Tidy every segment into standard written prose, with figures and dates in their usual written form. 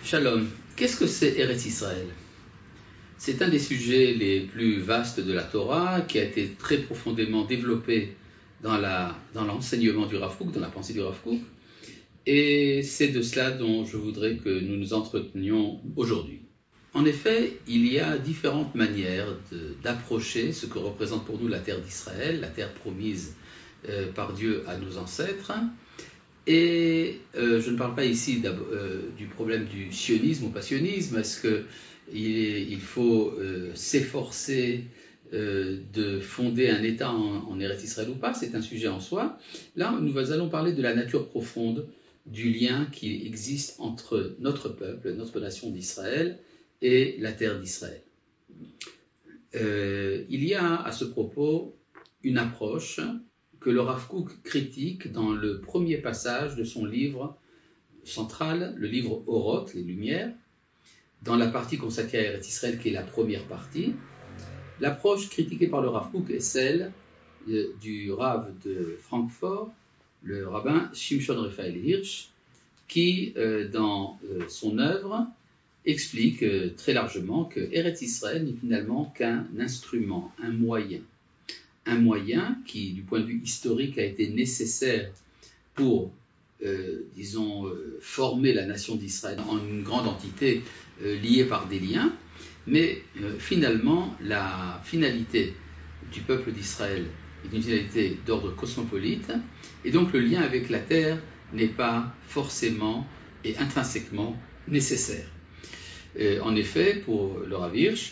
Shalom, qu'est-ce que c'est Eretz Israël? C'est un des sujets les plus vastes de la Torah qui a été très profondément développé dans l'enseignement du Rav Kook, dans la pensée du Rav Kook, et c'est de cela dont je voudrais que nous nous entretenions aujourd'hui. En effet, il y a différentes manières d'approcher ce que représente pour nous la terre d'Israël, la terre promise par Dieu à nos ancêtres. Et je ne parle pas ici du problème du sionisme ou pas sionisme, est-ce qu'il faut s'efforcer de fonder un État en Eretz Israël ou pas, c'est un sujet en soi. Là, nous allons parler de la nature profonde du lien qui existe entre notre peuple, notre nation d'Israël et la terre d'Israël. Il y a à ce propos une approche que le Rav Kook critique dans le premier passage de son livre central, le livre Oroth, les Lumières, dans la partie consacrée à Eretz Israël, qui est la première partie. L'approche critiquée par le Rav Kook est celle du Rav de Francfort, le rabbin Shimshon Raphael Hirsch, qui, dans son œuvre, explique très largement que Eretz Israël n'est finalement qu'un instrument, un moyen qui, du point de vue historique, a été nécessaire pour, former la nation d'Israël en une grande entité liée par des liens, mais finalement, la finalité du peuple d'Israël est une finalité d'ordre cosmopolite, et donc le lien avec la terre n'est pas forcément et intrinsèquement nécessaire. En effet, pour le Rav Hirsch,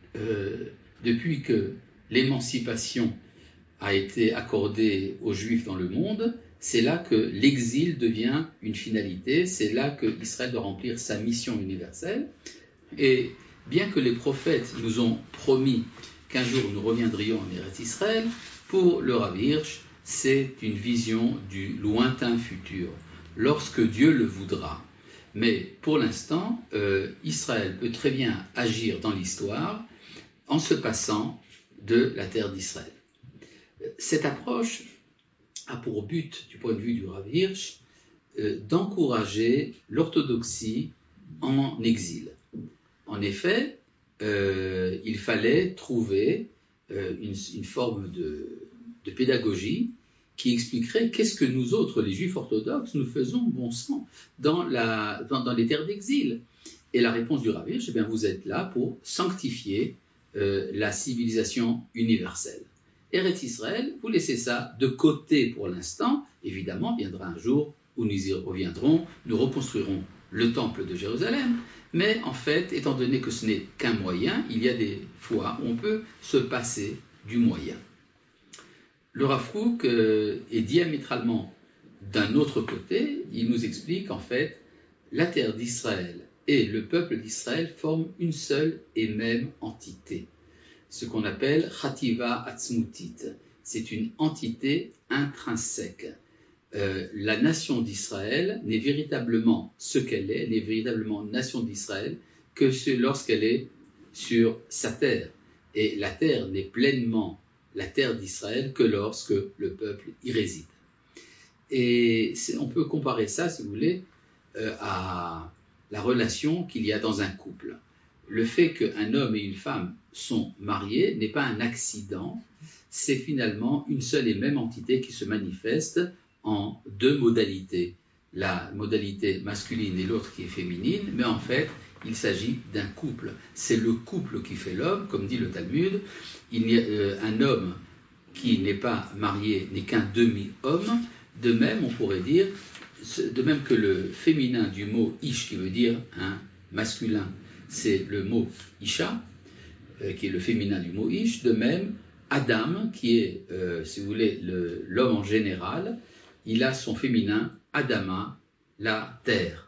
depuis que l'émancipation a été accordée aux Juifs dans le monde, c'est là que l'exil devient une finalité, c'est là que Israël doit remplir sa mission universelle. Et bien que les prophètes nous ont promis qu'un jour nous reviendrions en Eretz Israël, pour le Rav Hirsch, c'est une vision du lointain futur, lorsque Dieu le voudra. Mais pour l'instant, Israël peut très bien agir dans l'histoire en se passant de la terre d'Israël. Cette approche a pour but, du point de vue du Rav Hirsch, d'encourager l'orthodoxie en exil. En effet, il fallait trouver une forme de pédagogie qui expliquerait qu'est-ce que nous autres, les Juifs orthodoxes, nous faisons, bon sang, dans les terres d'exil. Et la réponse du Rav Hirsch, vous êtes là pour sanctifier la civilisation universelle. Eretz Israël, vous laissez ça de côté pour l'instant. Évidemment, viendra un jour où nous y reviendrons, nous reconstruirons le temple de Jérusalem. Mais en fait, étant donné que ce n'est qu'un moyen, il y a des fois où on peut se passer du moyen. Le Rav Kook est diamétralement d'un autre côté. Il nous explique en fait la terre d'Israël et le peuple d'Israël forment une seule et même entité. Ce qu'on appelle Chativa Atzmutit. C'est une entité intrinsèque. La nation d'Israël n'est véritablement ce qu'elle est, n'est véritablement nation d'Israël que lorsqu'elle est sur sa terre. Et la terre n'est pleinement la terre d'Israël que lorsque le peuple y réside. Et on peut comparer ça, si vous voulez, à la relation qu'il y a dans un couple. Le fait qu'un homme et une femme sont mariés n'est pas un accident, c'est finalement une seule et même entité qui se manifeste en deux modalités. La modalité masculine et l'autre qui est féminine, mais en fait, il s'agit d'un couple. C'est le couple qui fait l'homme, comme dit le Talmud. Un homme qui n'est pas marié n'est qu'un demi-homme. De même, on pourrait dire, de même que le féminin du mot ish, qui veut dire un masculin, c'est le mot Isha, qui est le féminin du mot Ish. De même, Adam, qui est, si vous voulez, l'homme en général, il a son féminin Adama, la terre.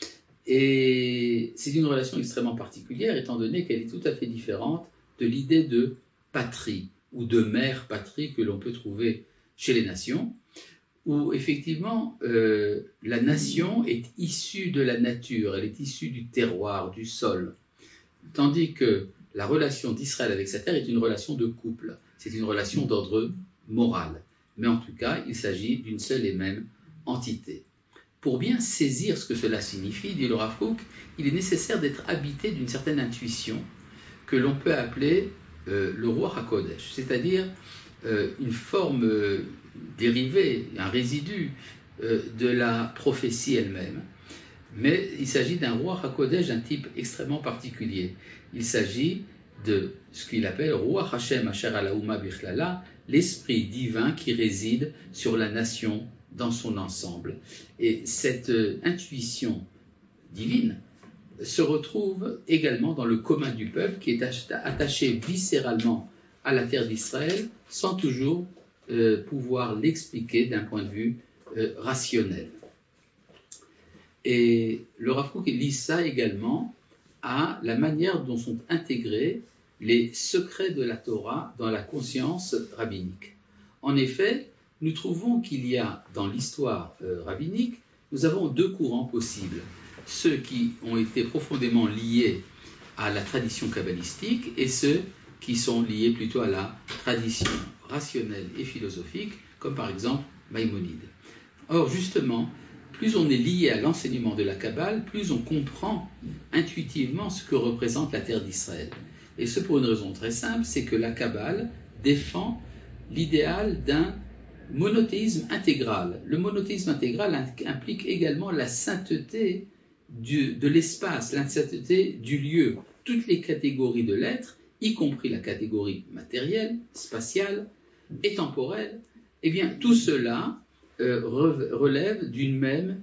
Et c'est une relation extrêmement particulière, étant donné qu'elle est tout à fait différente de l'idée de patrie ou de mère patrie que l'on peut trouver chez les nations, où effectivement la nation est issue de la nature, elle est issue du terroir, du sol, tandis que la relation d'Israël avec sa terre est une relation de couple, c'est une relation d'ordre moral, mais en tout cas il s'agit d'une seule et même entité. pour bien saisir ce que cela signifie, dit le Rav Kook, il est nécessaire d'être habité d'une certaine intuition que l'on peut appeler le Ruach HaKodesh, c'est-à-dire une forme dérivée, un résidu de la prophétie elle-même. Mais il s'agit d'un Ruach HaKodesh d'un type extrêmement particulier. Il s'agit de ce qu'il appelle Ruach Hashem Asher ala Uma Bichlala, l'esprit divin qui réside sur la nation dans son ensemble. Et cette intuition divine se retrouve également dans le commun du peuple qui est attaché viscéralement à la terre d'Israël sans toujours pouvoir l'expliquer d'un point de vue rationnel. Et le Rav Kook lie ça également à la manière dont sont intégrés les secrets de la Torah dans la conscience rabbinique. En effet, nous trouvons qu'il y a dans l'histoire rabbinique, nous avons deux courants possibles. Ceux qui ont été profondément liés à la tradition kabbalistique et ceux qui sont liés plutôt à la tradition rationnelle et philosophique, comme par exemple Maïmonide. Or, justement, plus on est lié à l'enseignement de la Kabbale, plus on comprend intuitivement ce que représente la terre d'Israël. Et ce pour une raison très simple, c'est que la Kabbale défend l'idéal d'un monothéisme intégral. Le monothéisme intégral implique également la sainteté de l'espace, la sainteté du lieu. Toutes les catégories de l'être, y compris la catégorie matérielle, spatiale et temporelle, eh bien tout cela relève d'une même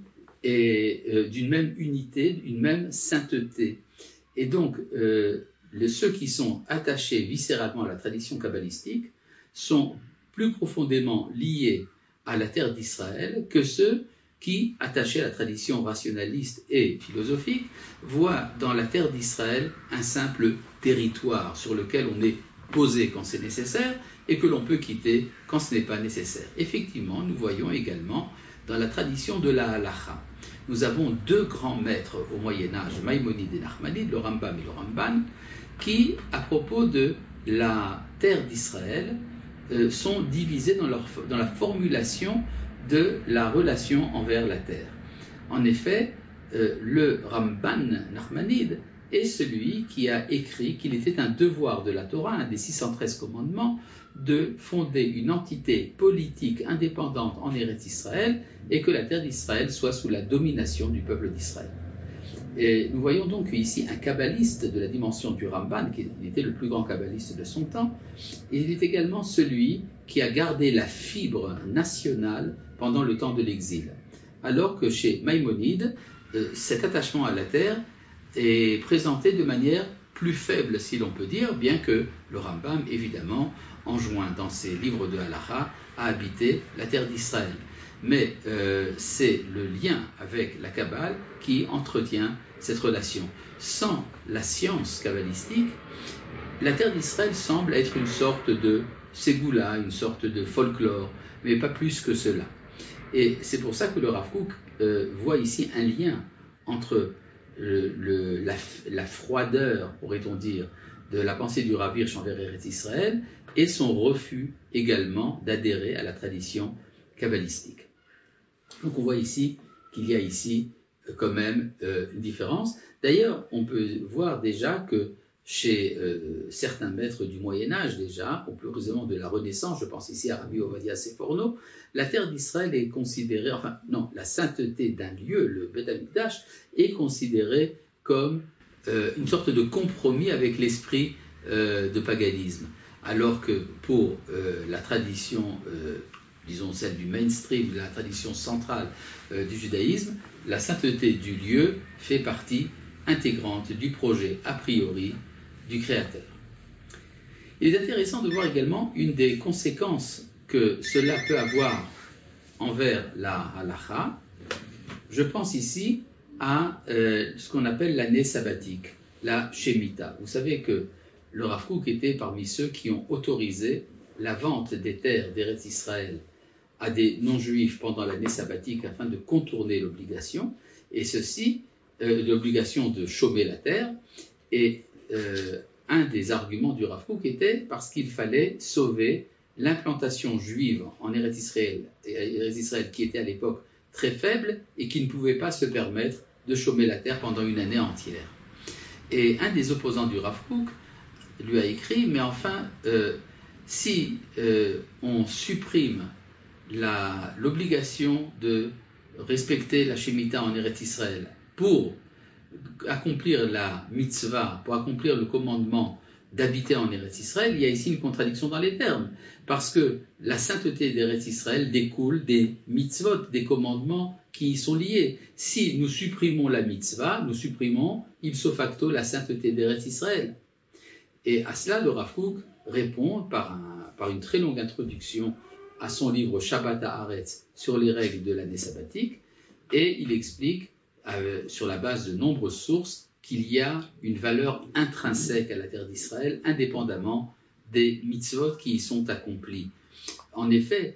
unité, d'une même sainteté. Et donc, ceux qui sont attachés viscéralement à la tradition kabbalistique sont plus profondément liés à la terre d'Israël que ceux qui, attachés à la tradition rationaliste et philosophique, voient dans la terre d'Israël un simple territoire sur lequel on est posé quand c'est nécessaire et que l'on peut quitter quand ce n'est pas nécessaire. Effectivement, nous voyons également dans la tradition de la halacha, nous avons deux grands maîtres au Moyen-Âge, Maïmonide et Nachmanide, le Rambam et le Ramban, qui, à propos de la terre d'Israël, sont divisés dans la formulation de la relation envers la terre. En effet, le Ramban Nachmanide est celui qui a écrit qu'il était un devoir de la Torah, un des 613 commandements, de fonder une entité politique indépendante en Eretz Israël et que la terre d'Israël soit sous la domination du peuple d'Israël. Et nous voyons donc ici un kabbaliste de la dimension du Ramban, qui était le plus grand kabbaliste de son temps, et il est également celui qui a gardé la fibre nationale pendant le temps de l'exil. Alors que chez Maïmonide, cet attachement à la terre est présenté de manière plus faible, si l'on peut dire, bien que le Rambam, évidemment, enjoint dans ses livres de Halacha à habiter la terre d'Israël. Mais c'est le lien avec la Kabbale qui entretient cette relation. Sans la science kabbalistique, la terre d'Israël semble être une sorte de ségoula, une sorte de folklore, mais pas plus que cela. Et c'est pour ça que le Rav Kook voit ici un lien entre la froideur, pourrait-on dire, de la pensée du Rav Hirsch envers Eretz Israël et son refus également d'adhérer à la tradition kabbalistique. Donc on voit ici qu'il y a ici quand même une différence. D'ailleurs, on peut voir déjà que chez certains maîtres du Moyen-Âge déjà, ou plus précisément de la Renaissance, je pense ici à Rabbi Ovadia Seforno, la terre d'Israël est considérée, la sainteté d'un lieu, le Beth Amikdash, est considérée comme une sorte de compromis avec l'esprit de paganisme. Alors que pour la tradition, disons celle du mainstream, la tradition centrale du judaïsme, la sainteté du lieu fait partie intégrante du projet a priori du Créateur. Il est intéressant de voir également une des conséquences que cela peut avoir envers la halacha. Je pense ici à ce qu'on appelle l'année sabbatique, la Shemitah. Vous savez que le Rav Kook était parmi ceux qui ont autorisé la vente des terres d'Eretz Israël à des non-juifs pendant l'année sabbatique afin de contourner l'obligation, et ceci, l'obligation de chômer la terre. Et un des arguments du Rav Kook était parce qu'il fallait sauver l'implantation juive en Eretz Israël qui était à l'époque très faible et qui ne pouvaient pas se permettre de chômer la terre pendant une année entière. Et un des opposants du Rav Kook lui a écrit, mais enfin, si on supprime l'obligation de respecter la Shemitah en Eretz Israël pour accomplir la mitzvah, pour accomplir le commandement d'habiter en Eretz Israël, il y a ici une contradiction dans les termes, parce que la sainteté d'Eretz Israël découle des mitzvot, des commandements qui y sont liés. Si nous supprimons la mitzvah, nous supprimons ipso facto la sainteté d'Eretz Israël. Et à cela, le Rav Kook répond par une très longue introduction à son livre Shabbat Haaretz sur les règles de l'année sabbatique, et il explique, sur la base de nombreuses sources, qu'il y a une valeur intrinsèque à la terre d'Israël, indépendamment des mitzvot qui y sont accomplis. En effet,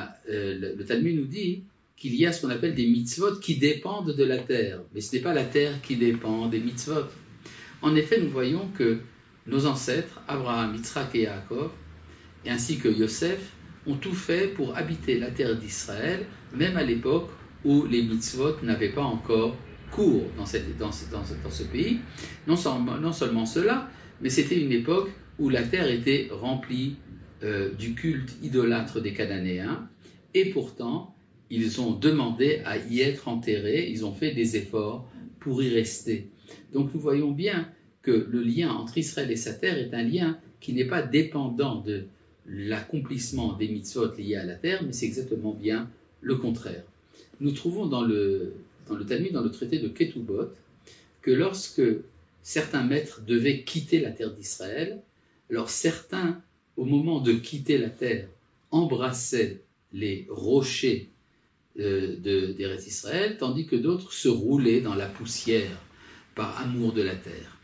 le Talmud nous dit qu'il y a ce qu'on appelle des mitzvot qui dépendent de la terre, mais ce n'est pas la terre qui dépend des mitzvot. En effet, nous voyons que nos ancêtres, Abraham, Yitzhak et Yaakov, ainsi que Yosef, ont tout fait pour habiter la terre d'Israël, même à l'époque où les mitzvot n'avaient pas encore cours dans ce pays. Non seulement cela, mais c'était une époque où la terre était remplie du culte idolâtre des Cananéens, et pourtant, ils ont demandé à y être enterrés, ils ont fait des efforts pour y rester. Donc nous voyons bien que le lien entre Israël et sa terre est un lien qui n'est pas dépendant de l'accomplissement des mitzvot liés à la terre, mais c'est exactement bien le contraire. Nous trouvons dans le Talmud, dans le traité de Ketubot, que lorsque certains maîtres devaient quitter la terre d'Israël, alors certains, au moment de quitter la terre, embrassaient les rochers d'Eretz Israël, tandis que d'autres se roulaient dans la poussière par amour de la terre.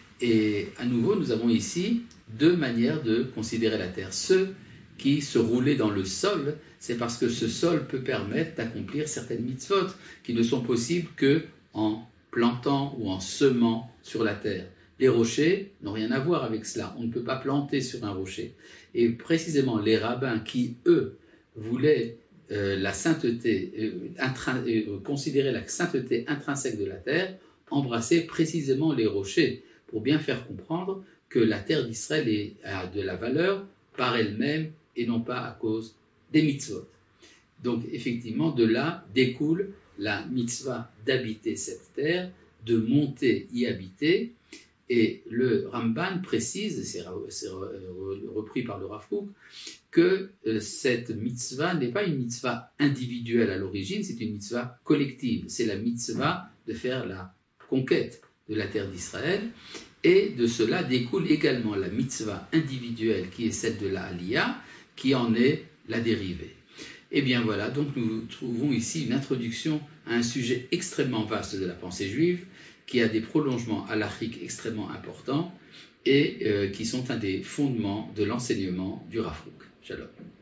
Et à nouveau, nous avons ici deux manières de considérer la terre. Ceux qui se roulaient dans le sol, c'est parce que ce sol peut permettre d'accomplir certaines mitzvot qui ne sont possibles qu'en plantant ou en semant sur la terre. Les rochers n'ont rien à voir avec cela. On ne peut pas planter sur un rocher. Et précisément, les rabbins qui, eux, voulaient la sainteté, considérer la sainteté intrinsèque de la terre, embrassaient précisément les rochers pour bien faire comprendre que la terre d'Israël a de la valeur par elle-même et non pas à cause des mitzvot. Donc effectivement, de là découle la mitzvah d'habiter cette terre, de monter y habiter. Et le Ramban précise, c'est repris par le Rav Kook, que cette mitzvah n'est pas une mitzvah individuelle à l'origine, c'est une mitzvah collective. C'est la mitzvah de faire la conquête de la terre d'Israël. Et de cela découle également la mitzvah individuelle qui est celle de la Aliyah, qui en est la dérivée. Et bien voilà, donc nous trouvons ici une introduction à un sujet extrêmement vaste de la pensée juive, qui a des prolongements halachiques extrêmement importants et qui sont un des fondements de l'enseignement du Rav Kook. Shalom.